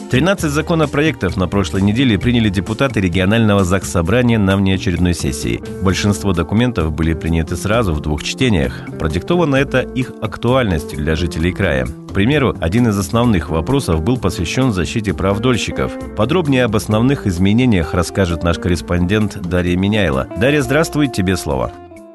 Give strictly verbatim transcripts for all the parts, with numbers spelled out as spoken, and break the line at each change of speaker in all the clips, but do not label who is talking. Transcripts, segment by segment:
тринадцать законопроектов на прошлой неделе приняли депутаты регионального Заксобрания на внеочередной сессии. Большинство документов были приняты сразу в двух чтениях. Продиктовано это их актуальностью для жителей края. К примеру, один из основных вопросов был посвящен защите прав дольщиков. Подробнее об основных изменениях расскажет наш корреспондент Дарья Миняйла. Дарья, здравствуй, тебе слово.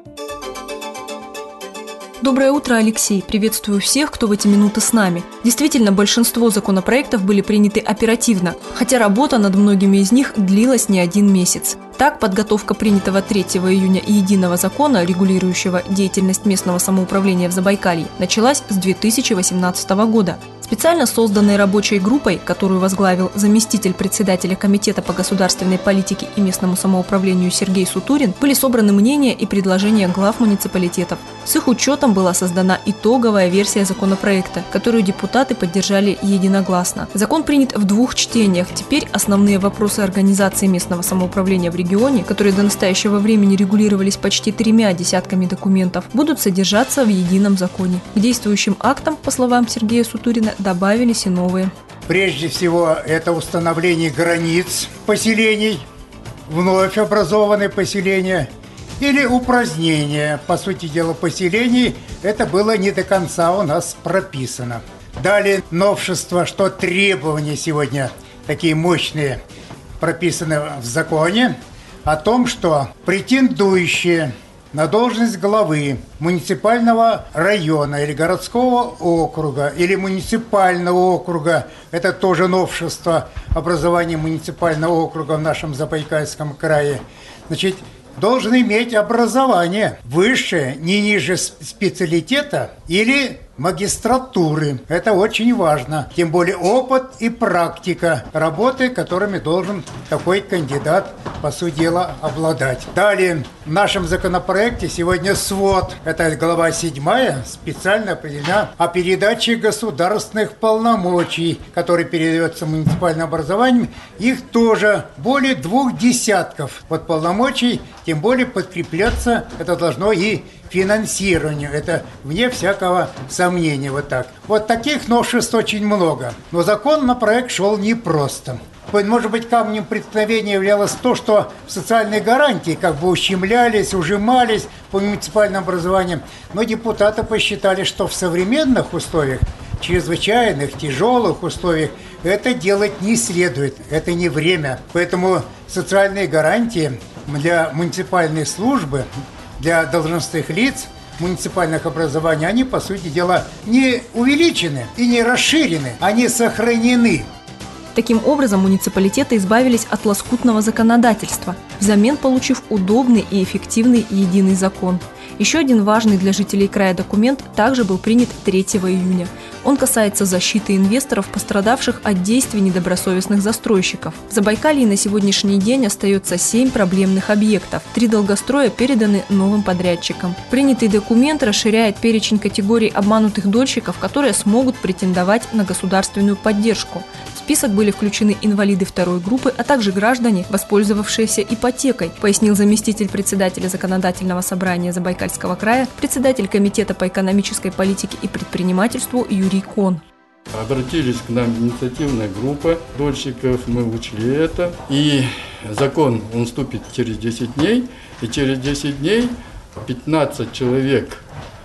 Доброе утро, Алексей. Приветствую всех, кто в эти минуты с нами. Действительно, большинство законопроектов были приняты оперативно, хотя работа над многими из них длилась не один месяц. Так, подготовка принятого третьего июня единого закона, регулирующего деятельность местного самоуправления в Забайкалье, началась с две тысячи восемнадцатого года. Специально созданной рабочей группой, которую возглавил заместитель председателя Комитета по государственной политике и местному самоуправлению Сергей Сутурин, были собраны мнения и предложения глав муниципалитетов. С их учетом была создана итоговая версия законопроекта, которую депутаты поддержали единогласно. Закон принят в двух чтениях. Теперь основные вопросы организации местного самоуправления в регионе, которые до настоящего времени регулировались почти тремя десятками документов, будут содержаться в едином законе. К действующим актам, по словам Сергея Сутурина, добавились и новые.
Прежде всего, это установление границ поселений, вновь образованные поселения, или упразднение, по сути дела, поселений. Это было не до конца у нас прописано. Далее новшество, что требования сегодня такие мощные прописаны в законе, о том, что претендующие на должность главы муниципального района или городского округа, или муниципального округа, это тоже новшество образования муниципального округа в нашем Забайкальском крае, значит, должен иметь образование высшее, не ниже специалитета или магистратуры. Это очень важно. Тем более опыт и практика работы, которыми должен такой кандидат, по сути дела, обладать. Далее, в нашем законопроекте сегодня свод, это глава седьмая, специально определена о передаче государственных полномочий, которые передается муниципальным образованием. Их тоже более двух десятков вот полномочий, тем более подкрепляться это должно и финансированию. Это вне всякого сомнения. Вот так. Вот таких новшеств очень много. Но закон на проект шел непросто. Может быть, камнем преткновения являлось то, что социальные гарантии как бы ущемлялись, ужимались по муниципальному образованию. Но депутаты посчитали, что в современных условиях, чрезвычайных, тяжелых условиях, это делать не следует. Это не время. Поэтому социальные гарантии для муниципальной службы, для должностных лиц муниципальных образований, они, по сути дела, не увеличены и не расширены, они сохранены.
Таким образом, муниципалитеты избавились от лоскутного законодательства, взамен получив удобный и эффективный единый закон. Еще один важный для жителей края документ также был принят третьего июня. Он касается защиты инвесторов, пострадавших от действий недобросовестных застройщиков. В Забайкалье на сегодняшний день остается семь проблемных объектов. Три долгостроя переданы новым подрядчикам. Принятый документ расширяет перечень категорий обманутых дольщиков, которые смогут претендовать на государственную поддержку. В список были включены инвалиды второй группы, а также граждане, воспользовавшиеся ипотекой, пояснил заместитель председателя Законодательного собрания Забайкальского края, председатель Комитета по экономической политике и предпринимательству Юрий Кон.
Обратились к нам инициативная группа дольщиков, мы учли это. И закон, он вступит через десять дней, и через десять дней пятнадцать человек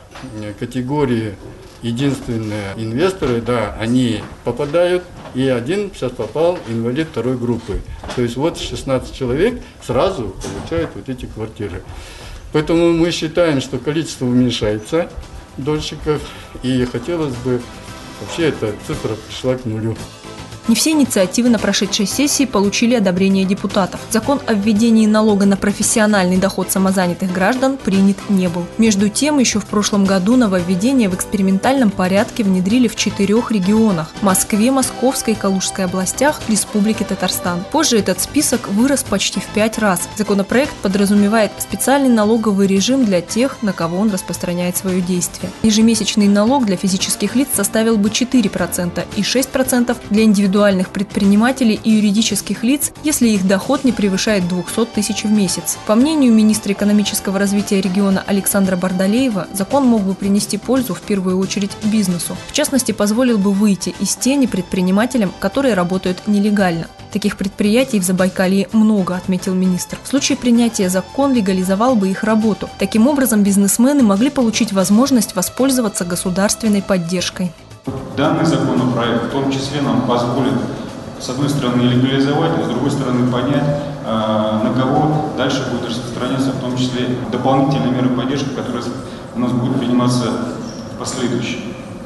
категории единственные инвесторы, да, они попадают, и один сейчас попал инвалид второй группы. То есть вот шестнадцать человек сразу получают вот эти квартиры. Поэтому мы считаем, что количество уменьшается дольщиков, и хотелось бы вообще эта цифра пришла к нулю.
Не все инициативы на прошедшей сессии получили одобрение депутатов. Закон о введении налога на профессиональный доход самозанятых граждан принят не был. Между тем, еще в прошлом году нововведение в экспериментальном порядке внедрили в четырех регионах – Москве, Московской и Калужской областях, Республике Татарстан. Позже этот список вырос почти в пять раз. Законопроект подразумевает специальный налоговый режим для тех, на кого он распространяет свое действие. Ежемесячный налог для физических лиц составил бы четыре процента и шесть процентов для индивидуальных индивидуальных предпринимателей и юридических лиц, если их доход не превышает двухсот тысяч в месяц. По мнению министра экономического развития региона Александра Бардалеева, закон мог бы принести пользу в первую очередь бизнесу. В частности, позволил бы выйти из тени предпринимателям, которые работают нелегально. Таких предприятий в Забайкалье много, отметил министр. В случае принятия закон легализовал бы их работу. Таким образом, бизнесмены могли получить возможность воспользоваться государственной поддержкой.
Данный законопроект в том числе нам позволит, с одной стороны, легализовать, а с другой стороны, понять, на кого дальше будет распространяться, в том числе дополнительные меры поддержки, которые у нас будут приниматься в последующем.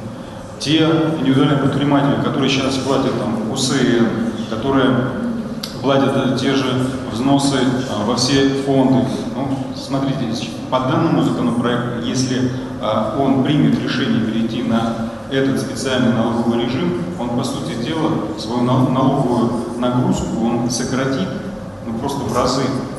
Те индивидуальные предприниматели, которые сейчас платят там УСН, которые платят те же взносы во все фонды. Ну, смотрите, по данному законопроекту, если он примет решение перейти на этот специальный налоговый режим, он, по сути дела, свою налоговую нагрузку он сократит ну, просто в разы.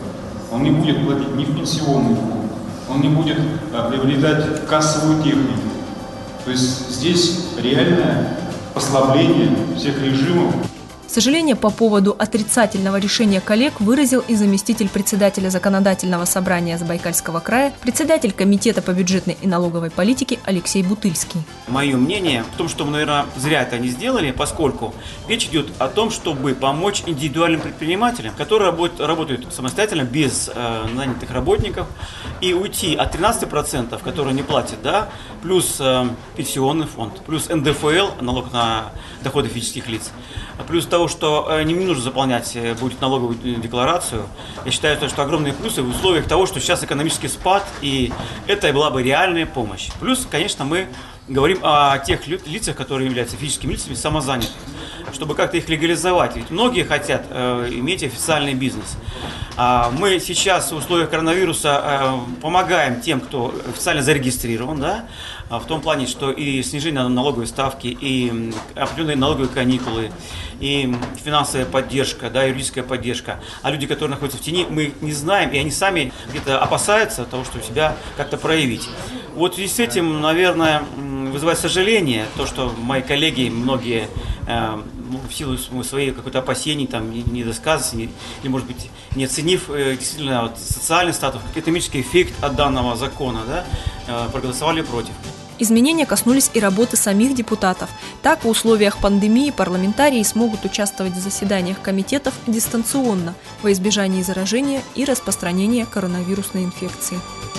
Он не будет платить ни в пенсионный фонд, он не будет приобретать кассовую технику. То есть здесь реальное послабление всех режимов.
Сожаление по поводу отрицательного решения коллег выразил и заместитель председателя Законодательного собрания Забайкальского края, председатель Комитета по бюджетной и налоговой политике Алексей Бутыльский.
Мое мнение в том, что мы, наверное, зря это не сделали, поскольку речь идет о том, чтобы помочь индивидуальным предпринимателям, которые работают, работают самостоятельно, без э, нанятых работников, и уйти от тринадцати процентов, которые не платят, да, плюс э, пенсионный фонд, плюс эн дэ эф эл, налог на доходы физических лиц, плюс того, что не нужно заполнять будет налоговую декларацию. Я считаю, что огромные плюсы в условиях того, что сейчас экономический спад, и это была бы реальная помощь. Плюс, конечно, мы говорим о тех лицах, которые являются физическими лицами, самозанятых, чтобы как-то их легализовать. Ведь многие хотят э, иметь официальный бизнес. А мы сейчас в условиях коронавируса э, помогаем тем, кто официально зарегистрирован, да, в том плане, что и снижение налоговой ставки, и определенные налоговые каникулы, и финансовая поддержка, да, юридическая поддержка. А люди, которые находятся в тени, мы не знаем, и они сами где-то опасаются того, чтобы себя как-то проявить. Вот в связи с этим, наверное, вызывает сожаление то, что мои коллеги, многие э, в силу своей какой-то опасений, там, недосказанности, или, может быть, не оценив э, действительно вот, социальный статус, экономический эффект от данного закона, да, э, проголосовали против.
Изменения коснулись и работы самих депутатов. Так, в условиях пандемии парламентарии смогут участвовать в заседаниях комитетов дистанционно во избежание заражения и распространения коронавирусной инфекции.